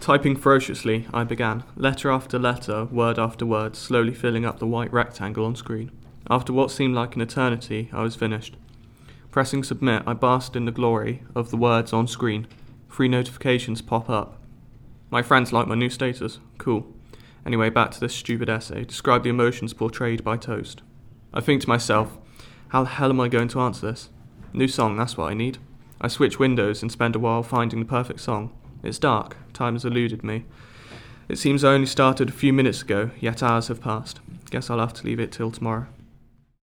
Typing ferociously, I began, letter after letter, word after word, slowly filling up the white rectangle on screen. After what seemed like an eternity, I was finished. Pressing submit, I basked in the glory of the words on screen. 3 notifications pop up. My friends like my new status. Cool. Anyway, back to this stupid essay. Describe the emotions portrayed by Toast. I think to myself, how the hell am I going to answer this? New song, that's what I need. I switch windows and spend a while finding the perfect song. It's dark. Time has eluded me. It seems I only started a few minutes ago, yet hours have passed. Guess I'll have to leave it till tomorrow.